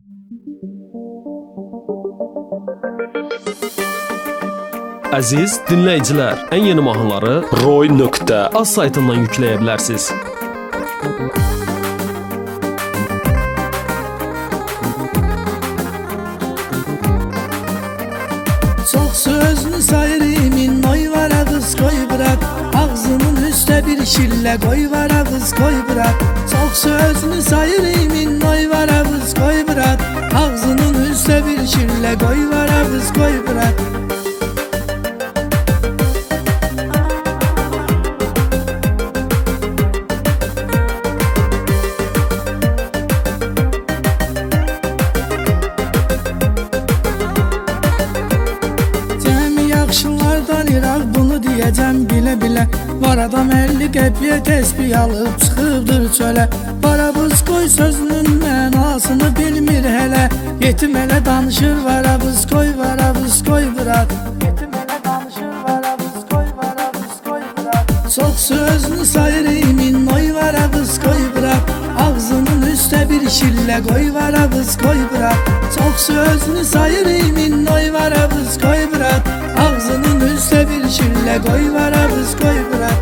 Əziz dinləyicilər, ən yeni mahnıları roy.az saytından yükləyə bilərsiniz. Çok sözünü sayırımın oy var ağız koy bırak. Ağzının üstte bir şille koy var ağız koy bırak. Çok sözünü sayırımın oy var ağız koy bırak. Ağzının üstte bir şille koy var ağız koy bırak. Yaxşılardan İraq bunu diyeceğim bile bile. Var adam 50 qəpiyə tesbih alıp çıxıbdır çölə. Varabız koy sözünün mənasını bilmir hele. Yetim elə danışır varabız koy bırak. Yetim elə danışır varabız koy bırak. Çok sözünü sayırımın oy varabız koy bırak. Ağzının üstte bir şille koy varabız koy bırak. Çok sözünü sayırımın oy varabız koy bırak. Ağzının üstte bir şille koy varabız koy bırak.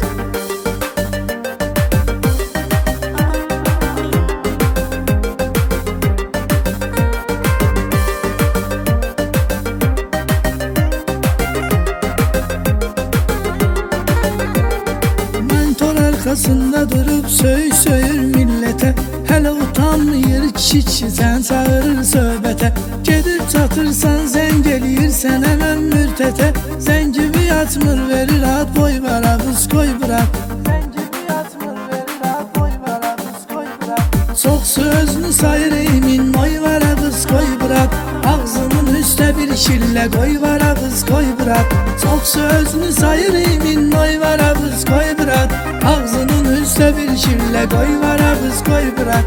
Mentor arkasında durup söyür millete. Hele utanmıyor kişi sen çağırır söhbete. Gedib çatırsan zəng eləyirsən hemen mürtete. Zəng gibi atmır verir at boy var ağız koy bırak. Zəng gibi atmır verir at boy var ağız koy bırak. Çok sözünü sayırımın oy var ağız koy bırak. Ağzının üstte bir şille koy var ağız koy bırak. Çok sözünü sayırımın oy var ağız koy bırak. Ağzının üstte bir şille koy var ağız koy bırak.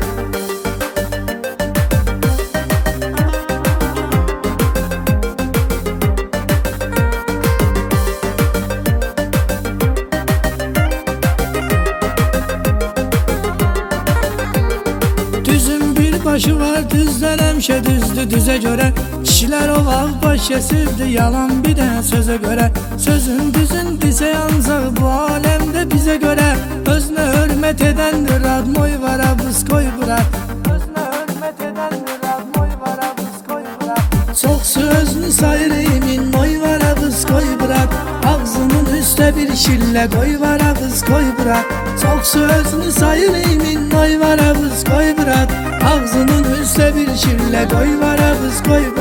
Başı var düzden hemşe düzdü düze göre. Kişiler o vav baş kesildi yalan bir de söze göre. Sözün düzün dize yansa bu alemde bize göre. Özne hürmet edendir ad moy var abız koy bırak. Özne hürmet edendir ad moy var abız koy bırak. Çok sözünü sayırımın oy var abız koy bırak. Ağzının üstte bir şille koy var abız koy bırak. Çok sözünü sayırımın oy var abız koy bırak. Ağzının üstte bir şille koy var ağız koy